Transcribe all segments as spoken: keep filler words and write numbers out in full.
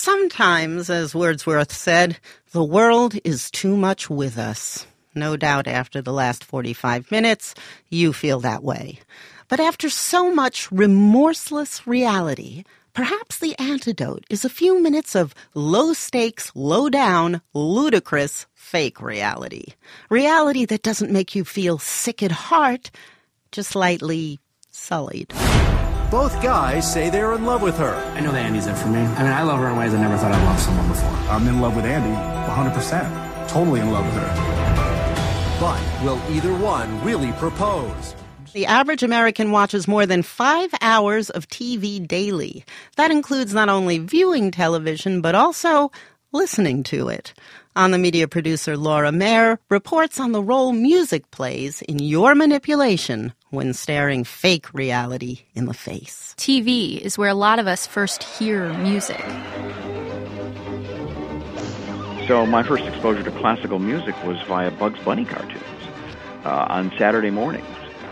Sometimes, as Wordsworth said, the world is too much with us. No doubt after the last forty-five minutes, you feel that way. But after so much remorseless reality, perhaps the antidote is a few minutes of low-stakes, low-down, ludicrous, fake reality. Reality that doesn't make you feel sick at heart, just lightly sullied. Both guys say they're in love with her. I know that Andy's it for me. I mean, I love her in ways I never thought I'd love someone before. I'm in love with Andy, one hundred percent. Totally in love with her. But will either one really propose? The average American watches more than five hours of T V daily. That includes not only viewing television, but also listening to it. On the Media producer Laura Mayer reports on the role music plays in your manipulation when staring fake reality in the face. T V is where a lot of us first hear music. So my first exposure to classical music was via Bugs Bunny cartoons uh, on Saturday mornings.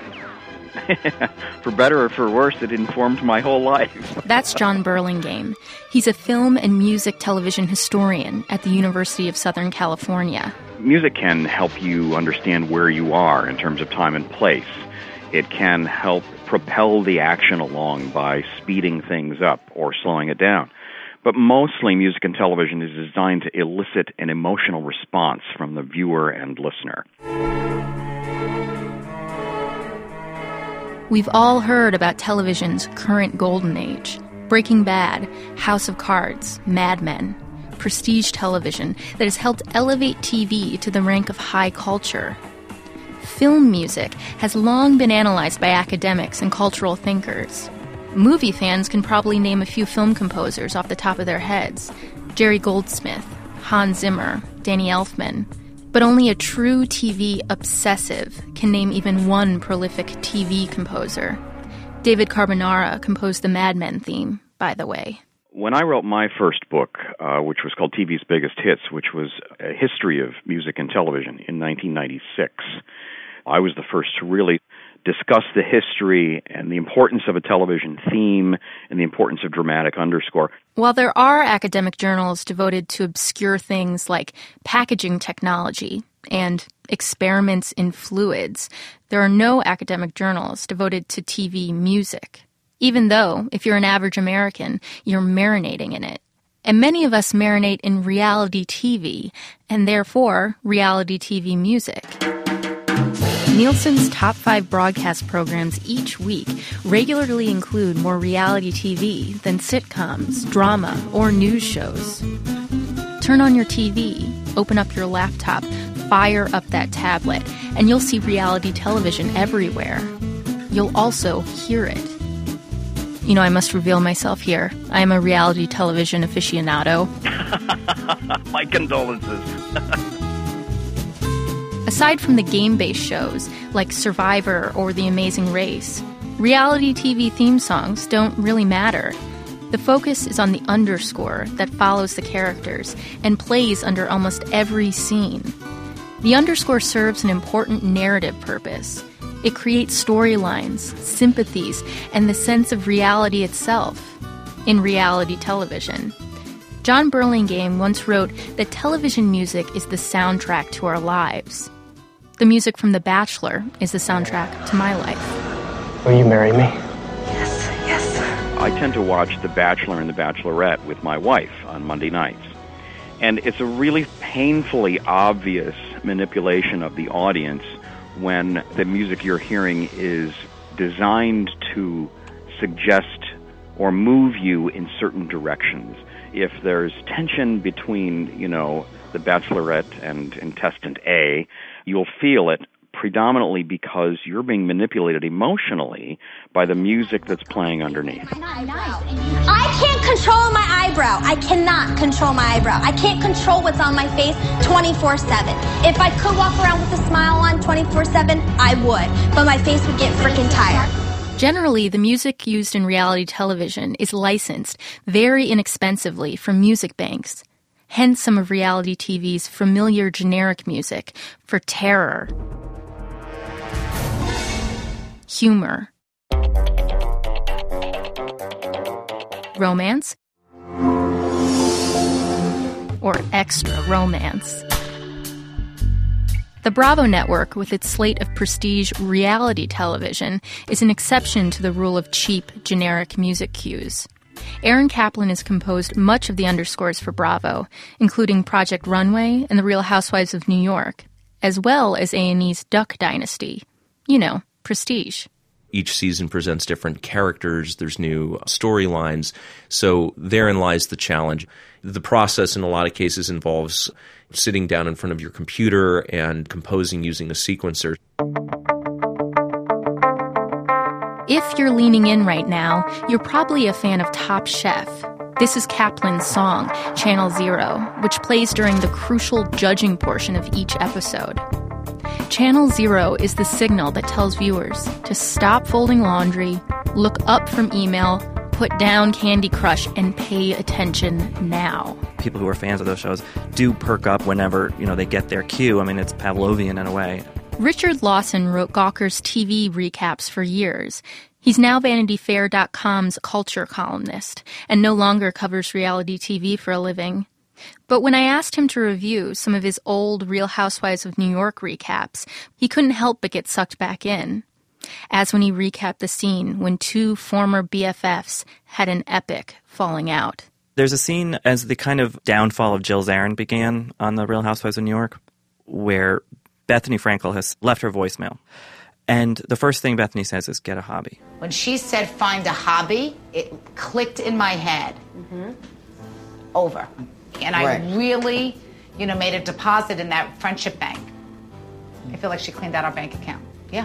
For better or for worse, it informed my whole life. That's John Burlingame. He's a film and music television historian at the University of Southern California. Music can help you understand where you are in terms of time and place. It can help propel the action along by speeding things up or slowing it down. But mostly music and television is designed to elicit an emotional response from the viewer and listener. We've all heard about television's current golden age. Breaking Bad, House of Cards, Mad Men, prestige television that has helped elevate T V to the rank of high culture. Film music has long been analyzed by academics and cultural thinkers. Movie fans can probably name a few film composers off the top of their heads. Jerry Goldsmith, Hans Zimmer, Danny Elfman. But only a true T V obsessive can name even one prolific T V composer. David Carbonara composed the Mad Men theme, by the way. When I wrote my first book, uh, which was called T V's Biggest Hits, which was a history of music and television in nineteen ninety-six, I was the first to really discuss the history and the importance of a television theme and the importance of dramatic underscore. While there are academic journals devoted to obscure things like packaging technology and experiments in fluids, there are no academic journals devoted to T V music. Even though, if you're an average American, you're marinating in it. And many of us marinate in reality T V, and therefore reality T V music. Nielsen's top five broadcast programs each week regularly include more reality T V than sitcoms, drama, or news shows. Turn on your T V, open up your laptop, fire up that tablet, and you'll see reality television everywhere. You'll also hear it. You know, I must reveal myself here. I am a reality television aficionado. My condolences. Aside from the game-based shows like Survivor or The Amazing Race, reality T V theme songs don't really matter. The focus is on the underscore that follows the characters and plays under almost every scene. The underscore serves an important narrative purpose. It creates storylines, sympathies, and the sense of reality itself in reality television. John Burlingame once wrote that television music is the soundtrack to our lives. The music from The Bachelor is the soundtrack to my life. Will you marry me? Yes, yes. I tend to watch The Bachelor and The Bachelorette with my wife on Monday nights. And it's a really painfully obvious manipulation of the audience when the music you're hearing is designed to suggest or move you in certain directions. If there's tension between, you know, the Bachelorette and contestant A, you'll feel it predominantly because you're being manipulated emotionally by the music that's playing underneath. I can't control my eyebrow. I cannot control my eyebrow. I can't control what's on my face twenty-four seven. If I could walk around with a smile on twenty-four seven, I would, but my face would get freaking tired. Generally, the music used in reality television is licensed very inexpensively from music banks. Hence some of reality T V's familiar generic music for terror, humor, romance, or extra romance. The Bravo network, with its slate of prestige reality television, is an exception to the rule of cheap, generic music cues. Aaron Kaplan has composed much of the underscores for Bravo, including Project Runway and The Real Housewives of New York, as well as A and E's Duck Dynasty. You know, prestige. Each season presents different characters, there's new storylines, so therein lies the challenge. The process in a lot of cases involves sitting down in front of your computer and composing using a sequencer. If you're leaning in right now, you're probably a fan of Top Chef. This is Kaplan's song, Channel Zero, which plays during the crucial judging portion of each episode. Channel Zero is the signal that tells viewers to stop folding laundry, look up from email, put down Candy Crush, and pay attention now. People who are fans of those shows do perk up whenever, you know, they get their cue. I mean, it's Pavlovian in a way. Richard Lawson wrote Gawker's T V recaps for years. He's now Vanity Fair dot com's culture columnist and no longer covers reality T V for a living. But when I asked him to review some of his old Real Housewives of New York recaps, he couldn't help but get sucked back in. As when he recapped the scene when two former B F Fs had an epic falling out. There's a scene as the kind of downfall of Jill Zarin began on The Real Housewives of New York, where Bethany Frankel has left her voicemail. And the first thing Bethany says is, get a hobby. When she said find a hobby, it clicked in my head. Mm-hmm. Over. And I right. really, you know, made a deposit in that Friendship Bank. I feel like she cleaned out our bank account. Yeah.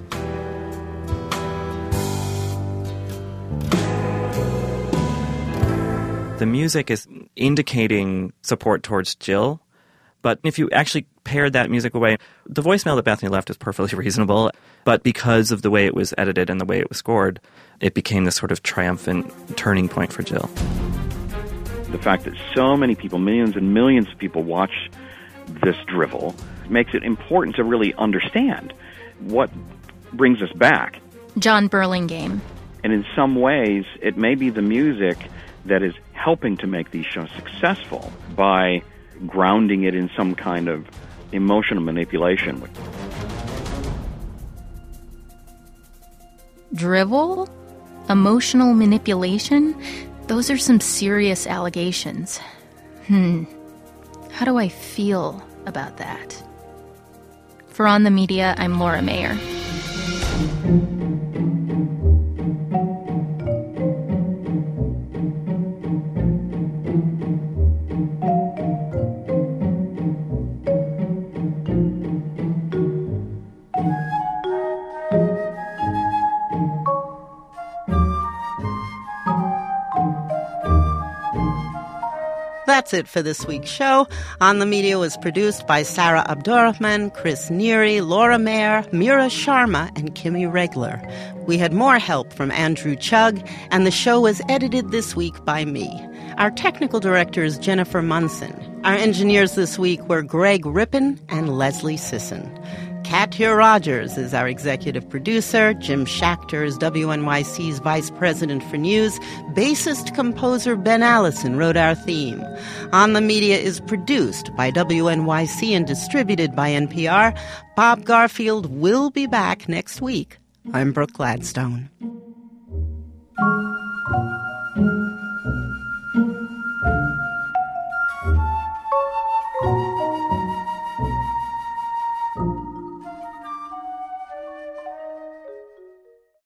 The music is indicating support towards Jill, but if you actually pared that music away, the voicemail that Bethany left is perfectly reasonable, but because of the way it was edited and the way it was scored, it became this sort of triumphant turning point for Jill. The fact that so many people, millions and millions of people watch this drivel makes it important to really understand what brings us back. John Burlingame. And in some ways, it may be the music that is helping to make these shows successful by grounding it in some kind of emotional manipulation. Drivel? Emotional manipulation? Those are some serious allegations. Hmm. How do I feel about that? For On the Media, I'm Laura Mayer. That's it for this week's show. On the Media was produced by Sarah Abdurrahman, Chris Neary, Laura Mayer, Mira Sharma, and Kimmy Regler. We had more help from Andrew Chugg, and the show was edited this week by me. Our technical director is Jennifer Munson. Our engineers this week were Greg Rippin and Leslie Sisson. Katya Rogers is our executive producer. Jim Schachter is W N Y C's vice president for news. Bassist-composer Ben Allison wrote our theme. On the Media is produced by W N Y C and distributed by N P R. Bob Garfield will be back next week. I'm Brooke Gladstone.